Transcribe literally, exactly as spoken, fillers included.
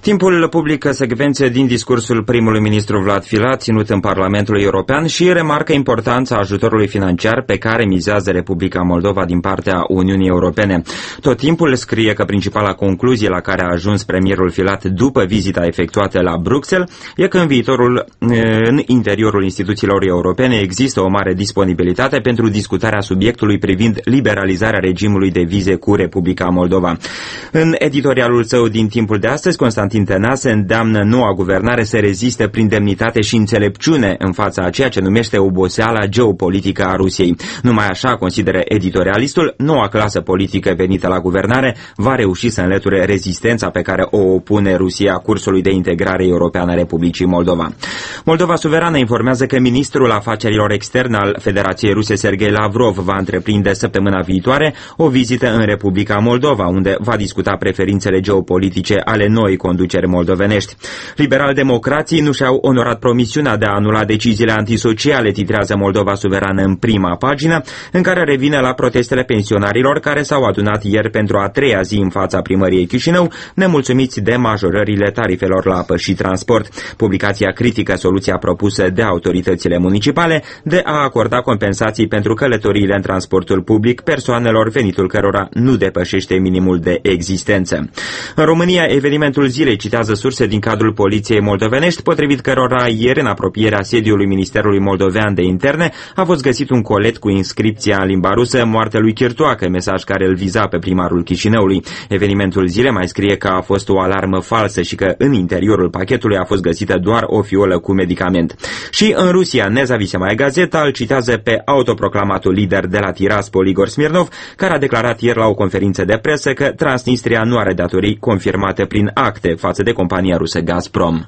Timpul publică secvențe din discursul primului ministru Vlad Filat ținut în Parlamentul European și remarcă importanța ajutorului financiar pe care mizează Republica Moldova din partea Uniunii Europene. Tot timpul scrie că principala concluzie la care a ajuns premierul Filat după vizita efectuată la Bruxelles e că în viitorul, în interiorul instituțiilor europene există o mare disponibilitate pentru discutarea subiectului privind liberalizarea regimului de vize cu Republica Moldova. În editorialul său din Timpul de astăzi, Constantin Tănase îndeamnă noua guvernare să reziste prin demnitate și înțelepciune în fața a ceea ce numește oboseala geopolitică a Rusiei. Numai așa, consideră editorialistul, noua clasă politică venită la guvernare va reuși să înlăture rezistența pe care o opune Rusia cursului de integrare europeană a Republicii Moldova. Moldova Suverană informează că ministrul afacerilor externe al Federației Ruse, Sergei Lavrov, va întreprinde săptămâna viitoare o vizită în Republica Moldova, unde va discuta preferințele geopolitice ale noii conduceri moldovenești. Liberal-democrații nu și-au onorat promisiunea de a anula deciziile antisociale, titrează Moldova Suverană în prima pagină, în care revine la protestele pensionarilor care s-au adunat ieri pentru a treia zi în fața primăriei Chișinău, nemulțumiți de majorările tarifelor la apă și transport. Publicația critică soluția propusă de autoritățile municipale de a acorda compensații pentru călătoriile în transportul public persoanelor venitul cărora nu depășește minimul de existență. În România, evenimentul zilei citează surse din cadrul poliției moldovenești, potrivit cărora ieri, în apropierea sediului Ministerului Moldovean de Interne, a fost găsit un colet cu inscripția în limba rusă "Moartea lui Chirtoacă", mesaj care îl viza pe primarul Chișinăului. Evenimentul zilei mai scrie că a fost o alarmă falsă și că în interiorul pachetului a fost găsită doar o fiolă cu medicament. Și în Rusia, Nezavisemaia Gazeta îl citează pe autoproclamatul lider de la Tiraspol, Igor Smirnov, care a declarat ieri la o conferință de presă că Transnistria nu are datorii confirmate prin acte față de compania rusă Gazprom.